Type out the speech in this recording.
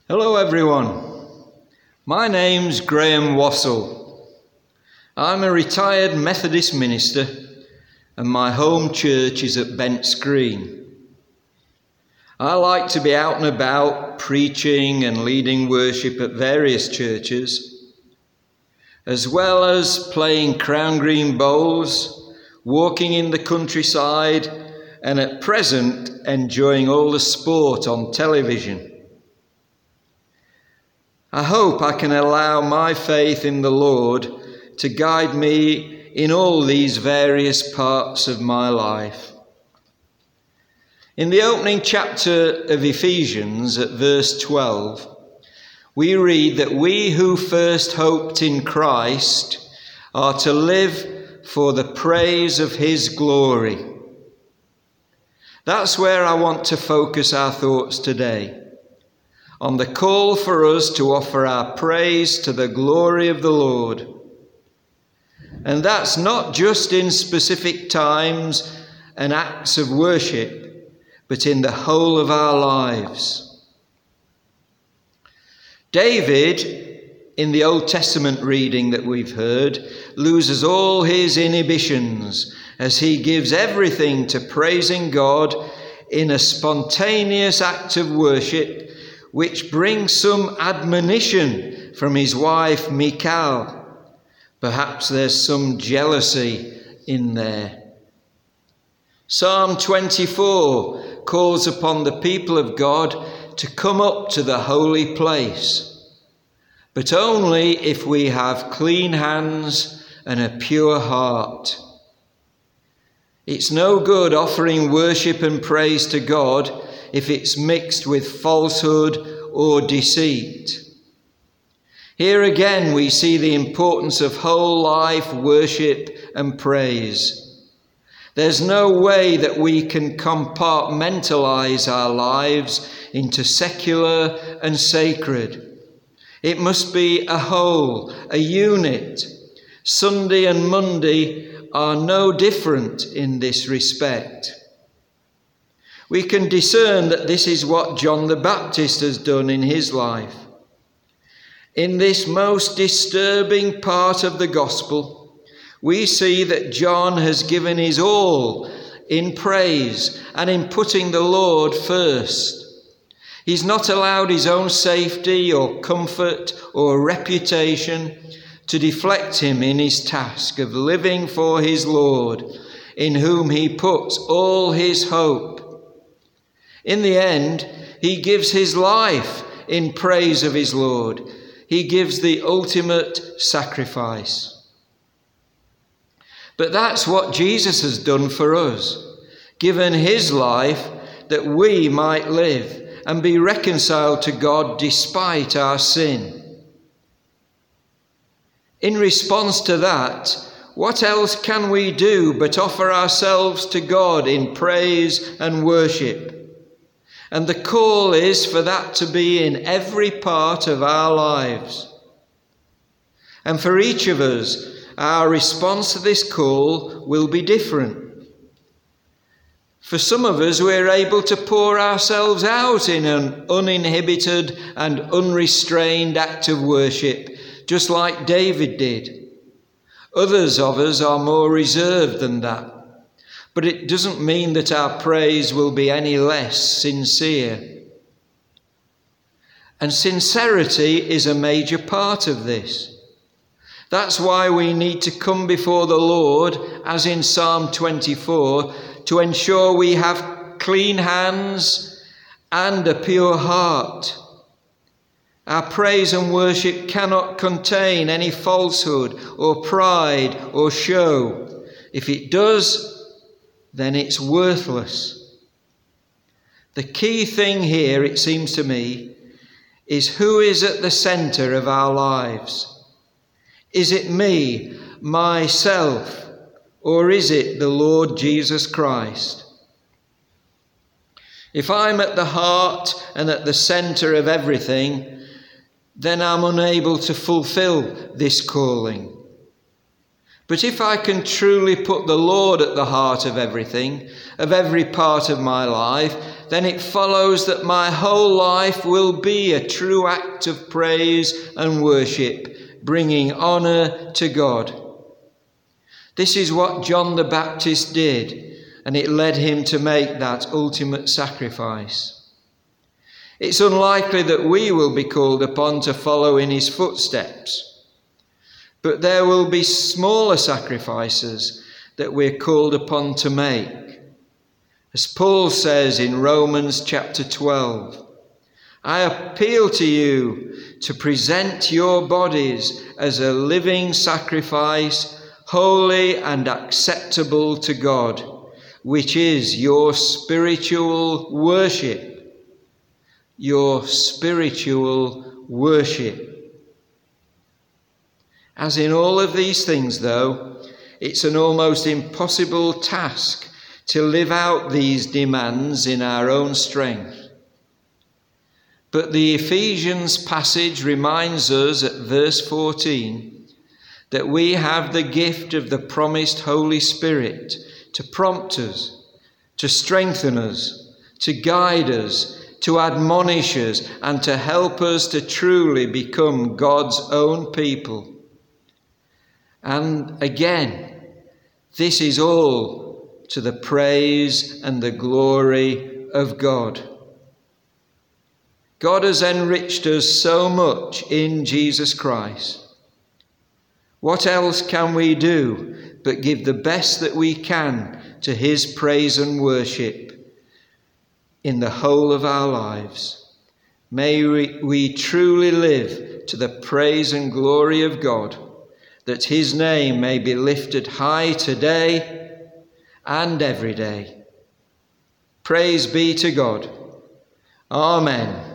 Hello everyone, my name's Graham Wassell. I'm a retired Methodist minister and my home church is at Bents Green. I like to be out and about preaching and leading worship at various churches, as well as playing Crown Green bowls, walking in the countryside and at present enjoying all the sport on television. I hope I can allow my faith in the Lord to guide me in all these various parts of my life. In the opening chapter of Ephesians at verse 12, we read that we who first hoped in Christ are to live for the praise of his glory. That's where I want to focus our thoughts today, on the call for us to offer our praise to the glory of the Lord. And that's not just in specific times and acts of worship, but in the whole of our lives. David, in the Old Testament reading that we've heard, loses all his inhibitions as he gives everything to praising God in a spontaneous act of worship, which brings some admonition from his wife Michal. Perhaps there's some jealousy in there. Psalm 24 calls upon the people of God to come up to the holy place, but only if we have clean hands and a pure heart. It's no good offering worship and praise to God if it's mixed with falsehood or deceit. Here again we see the importance of whole life worship and praise. There's no way that we can compartmentalize our lives into secular and sacred. It must be a whole, a unit. Sunday and Monday are no different in this respect. We can discern that this is what John the Baptist has done in his life. In this most disturbing part of the gospel, we see that John has given his all in praise and in putting the Lord first. He's not allowed his own safety or comfort or reputation to deflect him in his task of living for his Lord, in whom he puts all his hope. In the end, he gives his life in praise of his Lord. He gives the ultimate sacrifice. But that's what Jesus has done for us, given his life that we might live and be reconciled to God despite our sin. In response to that, what else can we do but offer ourselves to God in praise and worship? And the call is for that to be in every part of our lives. And for each of us, our response to this call will be different. For some of us, we're able to pour ourselves out in an uninhibited and unrestrained act of worship, just like David did. Others of us are more reserved than that. But it doesn't mean that our praise will be any less sincere. And sincerity is a major part of this. That's why we need to come before the Lord, as in Psalm 24, to ensure we have clean hands and a pure heart. Our praise and worship cannot contain any falsehood or pride or show. If it does, then it's worthless. The key thing here, it seems to me, is who is at the centre of our lives. Is it me, myself, or is it the Lord Jesus Christ? If I'm at the heart and at the centre of everything, then I'm unable to fulfill this calling. But if I can truly put the Lord at the heart of everything, of every part of my life, then it follows that my whole life will be a true act of praise and worship, bringing honour to God. This is what John the Baptist did, and it led him to make that ultimate sacrifice. It's unlikely that we will be called upon to follow in his footsteps, but there will be smaller sacrifices that we're called upon to make. As Paul says in Romans chapter 12, I appeal to you to present your bodies as a living sacrifice, holy and acceptable to God, which is your spiritual worship. Your spiritual worship. As in all of these things, though, it's an almost impossible task to live out these demands in our own strength. But the Ephesians passage reminds us at verse 14 that we have the gift of the promised Holy Spirit to prompt us, to strengthen us, to guide us, to admonish us, and to help us to truly become God's own people. And again, this is all to the praise and the glory of God. God has enriched us so much in Jesus Christ. What else can we do but give the best that we can to his praise and worship in the whole of our lives? May we truly live to the praise and glory of God, that his name may be lifted high today and every day. Praise be to God. Amen.